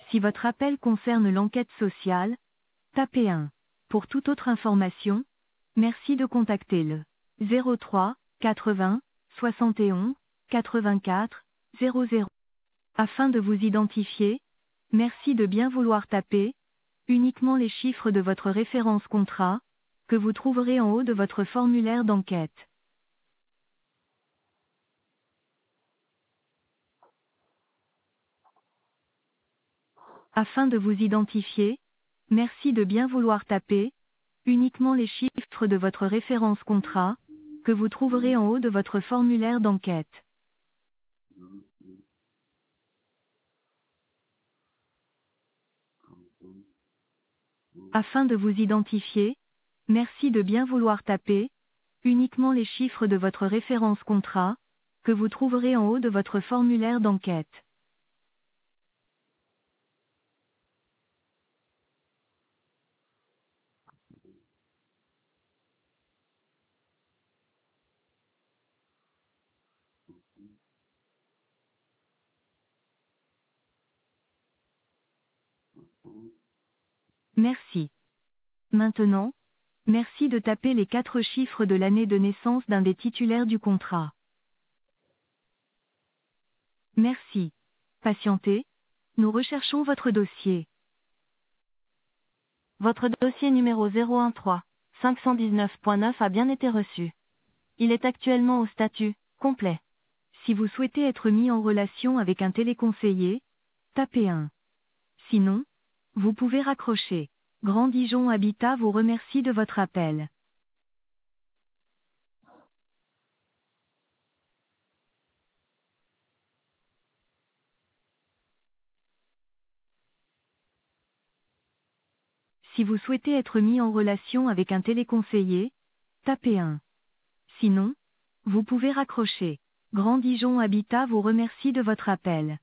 Si votre appel concerne l'enquête sociale, tapez 1. Pour toute autre information, merci de contacter le 03 80 71 84 00. Afin de vous identifier, merci de bien vouloir taper uniquement les chiffres de votre référence contrat, que vous trouverez en haut de votre formulaire d'enquête. Afin de vous identifier, merci de bien vouloir taper uniquement les chiffres de votre référence contrat, que vous trouverez en haut de votre formulaire d'enquête. Afin de vous identifier, merci de bien vouloir taper uniquement les chiffres de votre référence contrat, que vous trouverez en haut de votre formulaire d'enquête. Merci. Maintenant, merci de taper les 4 chiffres de l'année de naissance d'un des titulaires du contrat. Merci. Patientez, nous recherchons votre dossier. Votre dossier numéro 013 519.9 a bien été reçu. Il est actuellement au statut complet. Si vous souhaitez être mis en relation avec un téléconseiller, tapez 1. Sinon, vous pouvez raccrocher. Grand Dijon Habitat vous remercie de votre appel. Si vous souhaitez être mis en relation avec un téléconseiller, tapez 1. Sinon, vous pouvez raccrocher. Grand Dijon Habitat vous remercie de votre appel.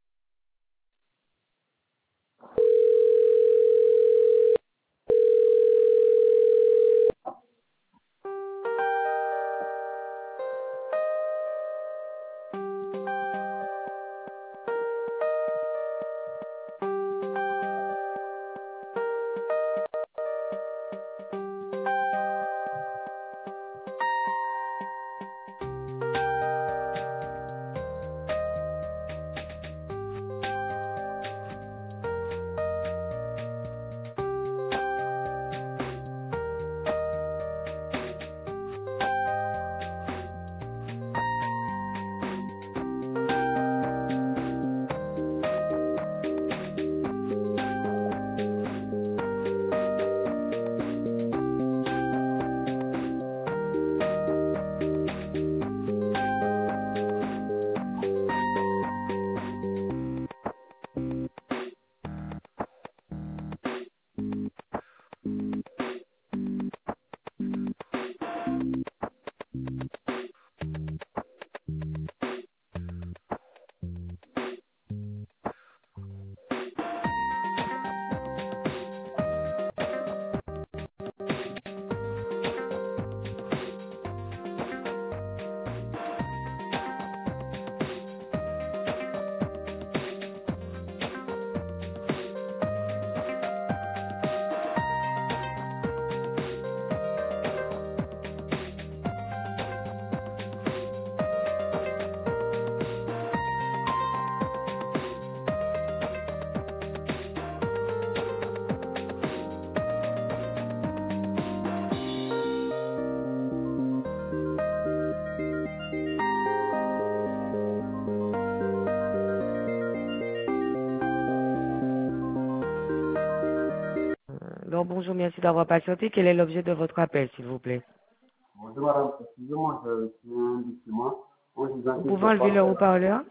Donc bonjour, merci d'avoir patienté. Quel est l'objet de votre appel, s'il vous plaît? Bonjour madame, excusez-moi, je suis un document. Vous pouvez enlever le haut-parleur,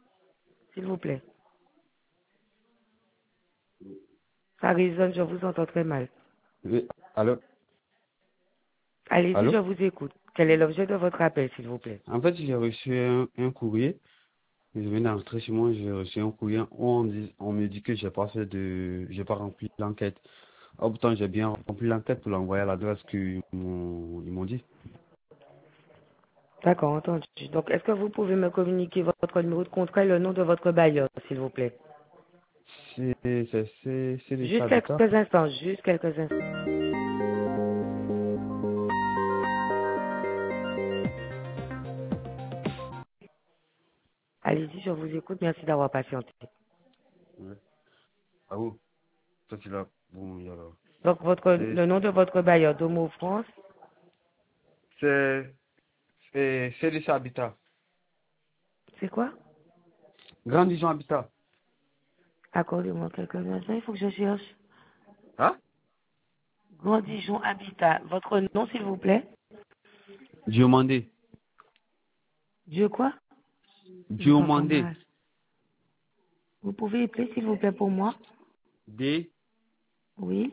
s'il vous plaît? Ça résonne, je vous entends très mal. Oui, allô? Allez-y, Allô? je vous écoute. Quel est l'objet de votre appel, s'il vous plaît? En fait, j'ai reçu un courrier. Je viens d'entrer chez moi, j'ai reçu un courrier où on me dit que j'ai pas rempli l'enquête. Or, pourtant, j'ai bien rempli l'enquête pour l'envoyer à l'adresse qu'ils m'ont dit. D'accord, entendu. Donc, est-ce que vous pouvez me communiquer votre numéro de contrat et le nom de votre bailleur, s'il vous plaît? C'est des Juste habitats. quelques instants, juste quelques instants. Allez-y, je vous écoute. Merci d'avoir patienté. Ouais. Ah oui, ça c'est là. Bon, il y a là. Donc, le nom de votre bailleur, Domo France, C'est des habitats. c'est quoi? Grand Dijon Habitat. Accordez-moi quelques instants, il faut que je cherche. Hein? Grand Dijon Habitat. Votre nom, s'il vous plaît? Diomandé. Dieu quoi? Je vous entends Diomandé. mal. Vous pouvez appeler, s'il vous plaît, pour moi? D, Oui.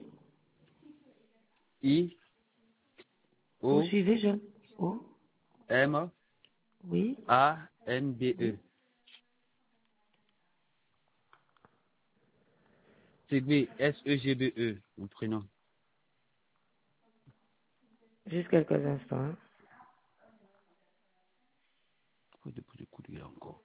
I, O, Poursuivez, je. Oh, M, oui. A, N, D, E. Oui. Segbe, S-E-G-B-E, mon prénom. Juste quelques instants. Hein. Pourquoi déposer le courrier encore?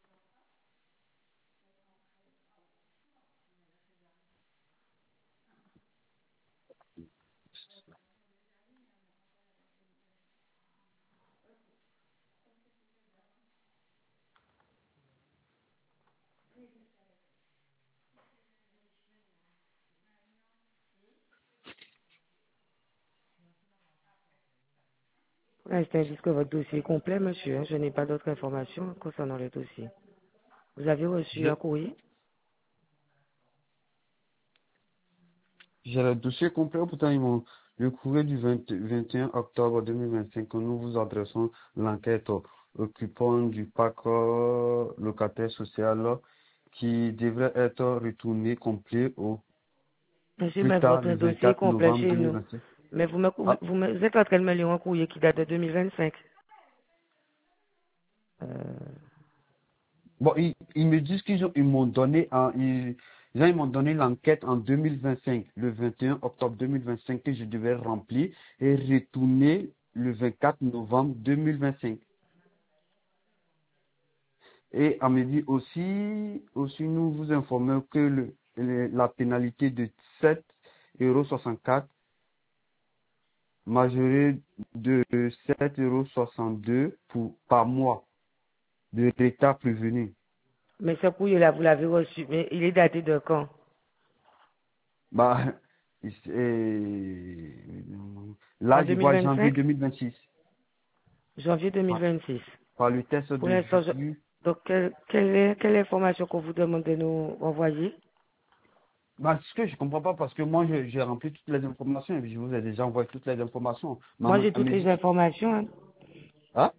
Pour l'instant, ils disent que votre dossier est complet, monsieur. Hein. Je n'ai pas d'autres informations concernant le dossier. Vous avez reçu un courrier? J'ai le dossier complet, pourtant ils m'ont le courrier du 21 octobre 2025 que nous vous adressons l'enquête occupant du parc locataire social qui devrait être retourné complet au Monsieur, plus mais tard votre le dossier est 24 complet novembre chez nous. 2025. Mais Ah, vous êtes en train de me lire un courrier qui date de 2025. bon, ils me disent ils m'ont donné ils m'ont donné l'enquête en 2025, le 21 octobre 2025 que je devais remplir et retourner le 24 novembre 2025. Et on me dit aussi nous vous informons que la pénalité de 7,64 € majorée de 7,62 € par mois de l'État prévenu. Mais ce courrier-là, vous l'avez reçu. Mais il est daté de quand? Bah, En là, je vois janvier 2025? 2026. Janvier Par, 2026. par le test Pour de l'instant, visu. donc, quelle information qu'on vous demande de nous envoyer? Bah, ce que je comprends pas parce que moi, j'ai rempli toutes les informations et puis je vous ai déjà envoyé toutes les informations. Moi, Maman, j'ai elle toutes me les dit, informations. Hein. hein?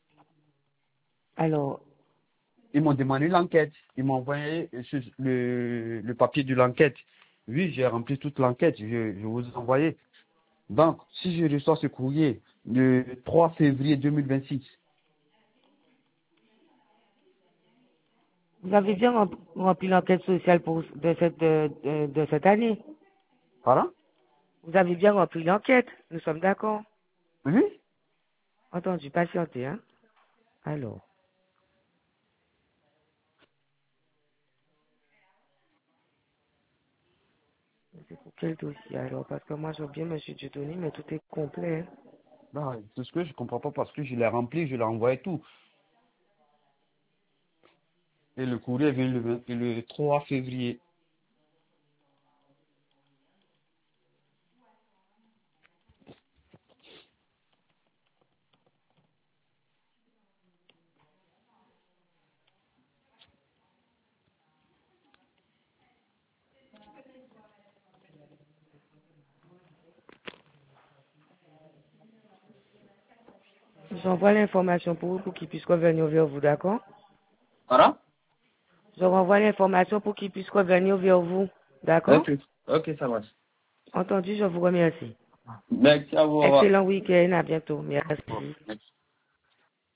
Alors, Ils m'ont demandé l'enquête. Ils m'ont envoyé le papier de l'enquête. Oui, j'ai rempli toute l'enquête. Je vous ai envoyé. Donc, si je reçois ce courrier le 3 février 2026, vous avez bien rempli l'enquête sociale de cette année. pardon? Vous avez bien rempli l'enquête. Nous sommes d'accord. Oui? Entendu, patientez. Hein. Alors, c'est pour quel dossier alors? Parce que moi, je veux bien monsieur Dieudonné, mais tout est complet. Hein. Non, c'est ce que je comprends pas parce que je l'ai rempli, je l'ai envoyé tout. Et le courrier vient le 3 février. J'envoie l'information pour vous pour qu'ils puissent revenir vers vous, d'accord? Pardon? Je renvoie l'information pour qu'ils puissent revenir vers vous, d'accord? Ok, ok, ça marche. Entendu, je vous remercie. Merci à vous. Au revoir. Excellent week-end, à bientôt. Merci. Merci.